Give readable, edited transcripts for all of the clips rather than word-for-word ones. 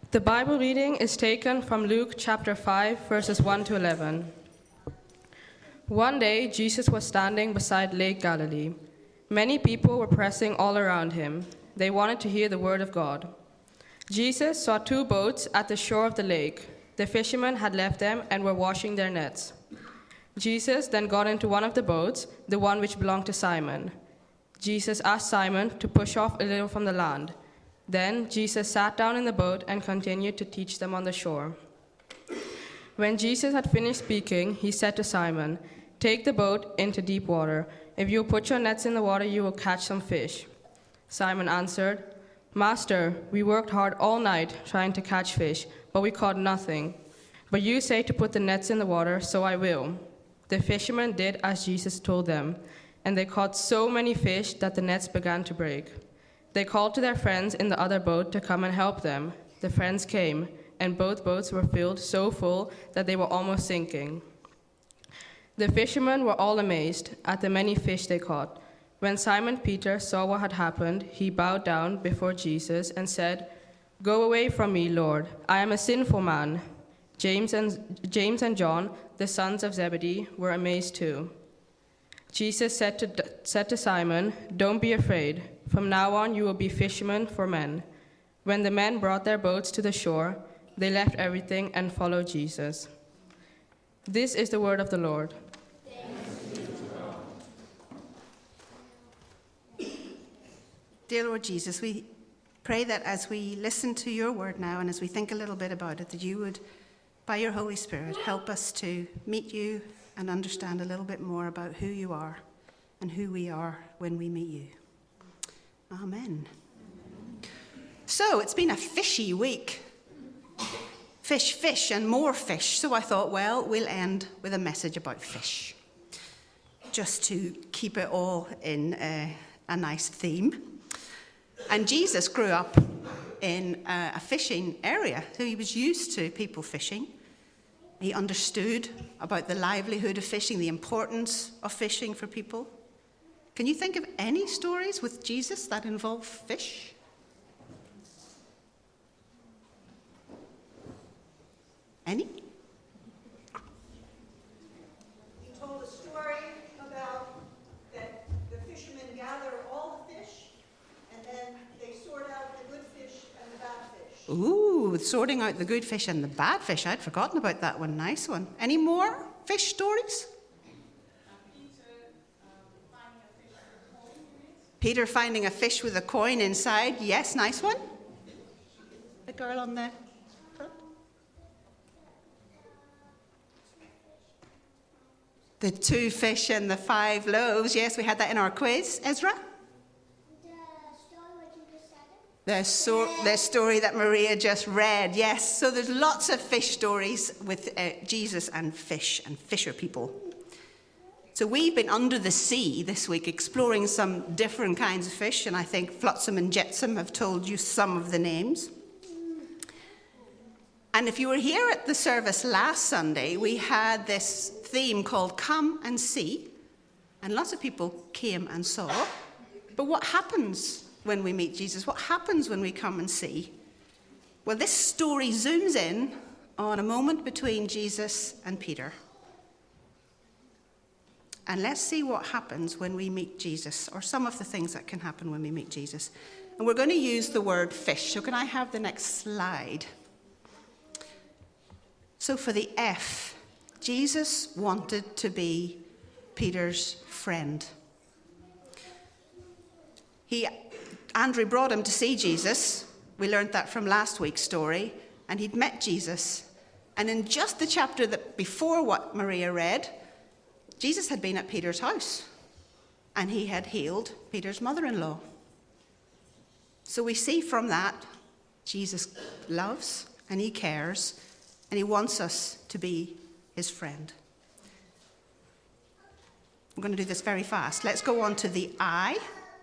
The Bible reading is taken from Luke chapter 5, verses 1 to 11. One day, Jesus was standing beside Lake Galilee. Many people were pressing all around him. They wanted to hear the word of God. Jesus saw two boats at the shore of the lake. The fishermen had left them and were washing their nets. Jesus then got into one of the boats, the one which belonged to Simon. Jesus asked Simon to push off a little from the land. Then Jesus sat down in the boat and continued to teach them on the shore. When Jesus had finished speaking, he said to Simon, "Take the boat into deep water. If you put your nets in the water, you will catch some fish." Simon answered, "Master, we worked hard all night trying to catch fish, but we caught nothing. But you say to put the nets in the water, so I will." The fishermen did as Jesus told them, and they caught so many fish that the nets began to break. They called to their friends in the other boat to come and help them. The friends came, and both boats were filled so full that they were almost sinking. The fishermen were all amazed at the many fish they caught. When Simon Peter saw what had happened, he bowed down before Jesus and said, "Go away from me, Lord. I am a sinful man." James and John, the sons of Zebedee, were amazed too. Jesus said to Simon, "Don't be afraid. From now on you will be fishermen for men." When the men brought their boats to the shore, they left everything and followed Jesus. This is the word of the Lord. Dear Lord Jesus, we pray that as we listen to your word now and as we think a little bit about it, that you would, by your Holy Spirit, help us to meet you and understand a little bit more about who you are and who we are when we meet you. Amen. So it's been a fishy week. Fish, and more fish. So I thought, well, we'll end with a message about fish, just to keep it all in a nice theme. And Jesus grew up in a fishing area, so he was used to people fishing. He understood about the livelihood of fishing, the importance of fishing for people. Can you think of any stories with Jesus that involve fish? Any? He told a story about that the fishermen gather all the fish, and then they sort out the good fish and the bad fish. Ooh, sorting out the good fish and the bad fish. I'd forgotten about that one. Nice one. Any more fish stories? Peter finding a fish with a coin inside. Yes, nice one. The girl on the front. The 2 fish and the 5 loaves. Yes, we had that in our quiz. Ezra? The story that Maria just read. Yes, so there's lots of fish stories with Jesus and fisher people. So we've been under the sea this week exploring some different kinds of fish, and I think Flotsam and Jetsam have told you some of the names. And if you were here at the service last Sunday, we had this theme called Come and See, and lots of people came and saw. But what happens when we meet Jesus? What happens when we come and see? Well, this story zooms in on a moment between Jesus and Peter. And let's see what happens when we meet Jesus, or some of the things that can happen when we meet Jesus. And we're going to use the word fish. So can I have the next slide? So for the F, Jesus wanted to be Peter's friend. Andrew brought him to see Jesus. We learned that from last week's story. And he'd met Jesus. And in just the chapter that before what Maria read, Jesus had been at Peter's house, and he had healed Peter's mother-in-law. So we see from that, Jesus loves, and he cares, and he wants us to be his friend. I'm going to do this very fast. Let's go on to the I.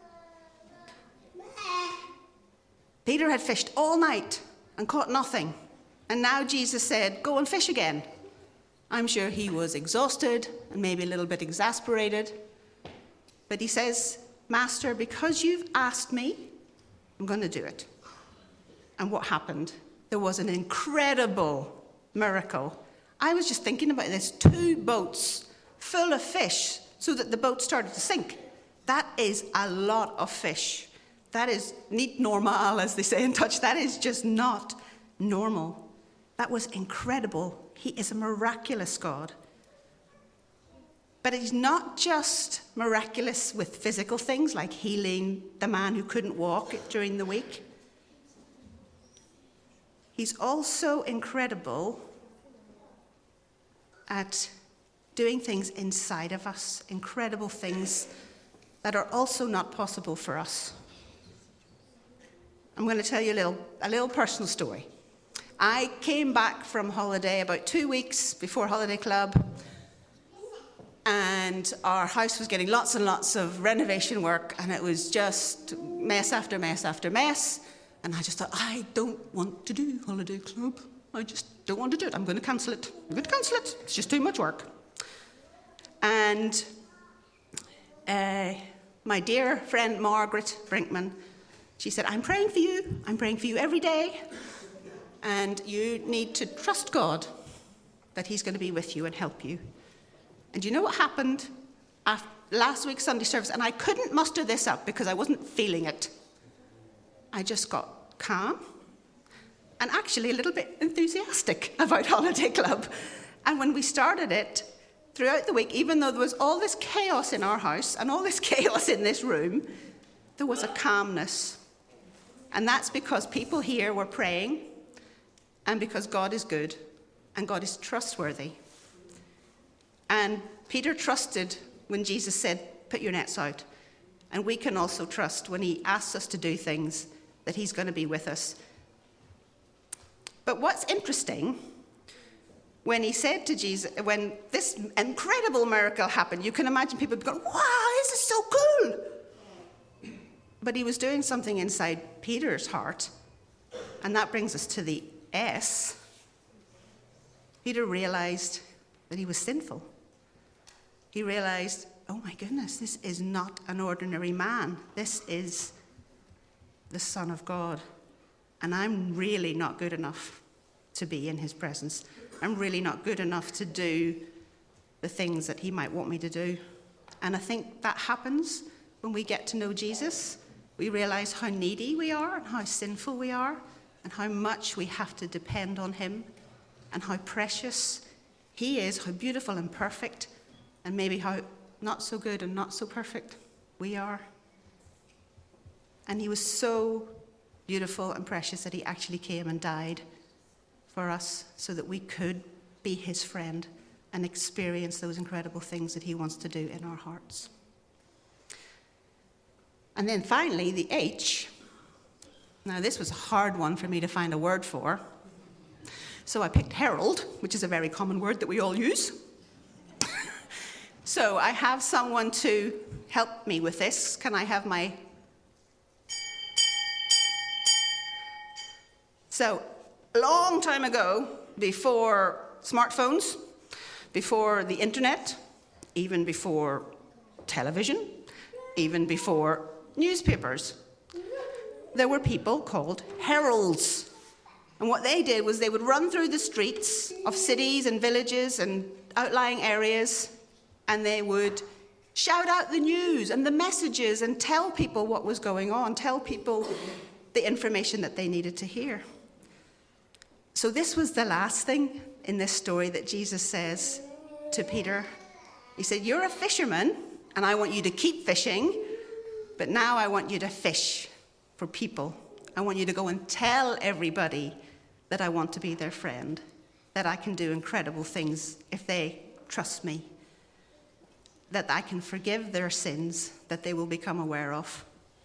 Peter had fished all night and caught nothing, and now Jesus said, "Go and fish again." I'm sure he was exhausted and maybe a little bit exasperated. But he says, "Master, because you've asked me, I'm going to do it." And what happened? there was an incredible miracle. I was just thinking about this, 2 boats full of fish so that the boat started to sink. That is a lot of fish. That is niet normaal, as they say in Dutch. That is just not normal. That was incredible. He is a miraculous God. But he's not just miraculous with physical things like healing the man who couldn't walk during the week. He's also incredible at doing things inside of us, incredible things that are also not possible for us. I'm going to tell you a little personal story. I came back from holiday about 2 weeks before Holiday Club, and our house was getting lots and lots of renovation work, and it was just mess after mess after mess. And I just thought, I don't want to do Holiday Club. I just don't want to do it. I'm going to cancel it. It's just too much work. And my dear friend Margaret Brinkman, she said, I'm praying for you. I'm praying for you every day. And you need to trust God that he's going to be with you and help you. And you know what happened after last week's Sunday service? And I couldn't muster this up because I wasn't feeling it. I just got calm and actually a little bit enthusiastic about Holiday Club. And when we started it, throughout the week, even though there was all this chaos in our house and all this chaos in this room, there was a calmness. And that's because people here were praying, and because God is good and God is trustworthy. And Peter trusted when Jesus said, put your nets out. And we can also trust when he asks us to do things that he's going to be with us. But what's interesting, when he said to Jesus, when this incredible miracle happened, you can imagine people going, wow, this is so cool. But he was doing something inside Peter's heart. And that brings us to the S. Peter realized that he was sinful. He realized, oh my goodness, this is not an ordinary man. This is the Son of God. And I'm really not good enough to be in his presence. I'm really not good enough to do the things that he might want me to do. And I think that happens when we get to know Jesus. We realize how needy we are and how sinful we are and how much we have to depend on him and how precious he is, how beautiful and perfect, and maybe how not so good and not so perfect we are. And he was so beautiful and precious that he actually came and died for us so that we could be his friend and experience those incredible things that he wants to do in our hearts. And then finally, the H. Now, this was a hard one for me to find a word for. So I picked herald, which is a very common word that we all use. So I have someone to help me with this. Can I have my... So, a long time ago, before smartphones, before the internet, even before television, even before newspapers, there were people called heralds. And what they did was they would run through the streets of cities and villages and outlying areas, and they would shout out the news and the messages and tell people what was going on, tell people the information that they needed to hear. So this was the last thing in this story that Jesus says to Peter. He said, you're a fisherman, and I want you to keep fishing, but now I want you to fish for people. I want you to go and tell everybody that I want to be their friend, that I can do incredible things if they trust me, that I can forgive their sins that they will become aware of.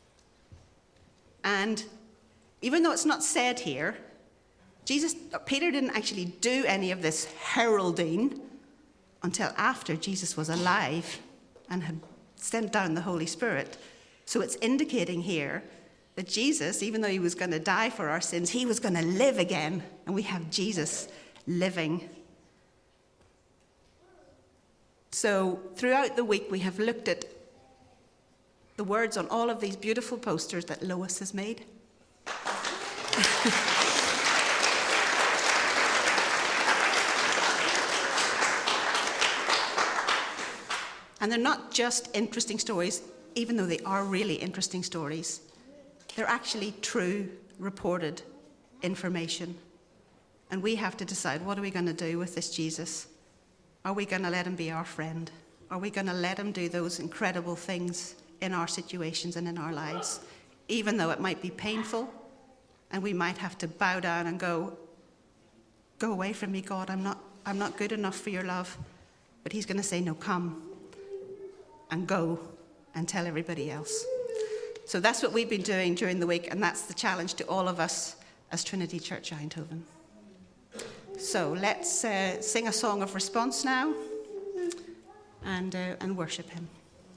And even though it's not said here, Peter didn't actually do any of this heralding until after Jesus was alive and had sent down the Holy Spirit. So it's indicating here that Jesus, even though he was going to die for our sins, he was going to live again. And we have Jesus living. So throughout the week, we have looked at the words on all of these beautiful posters that Lois has made. And they're not just interesting stories, even though they are really interesting stories. They're actually true, reported information. And we have to decide, what are we going to do with this Jesus? Are we going to let him be our friend? Are we going to let him do those incredible things in our situations and in our lives, even though it might be painful and we might have to bow down and go away from me, God, I'm not good enough for your love. But he's going to say, no, come and go and tell everybody else. So that's what we've been doing during the week, and that's the challenge to all of us as Trinity Church Eindhoven. So let's sing a song of response now and worship him.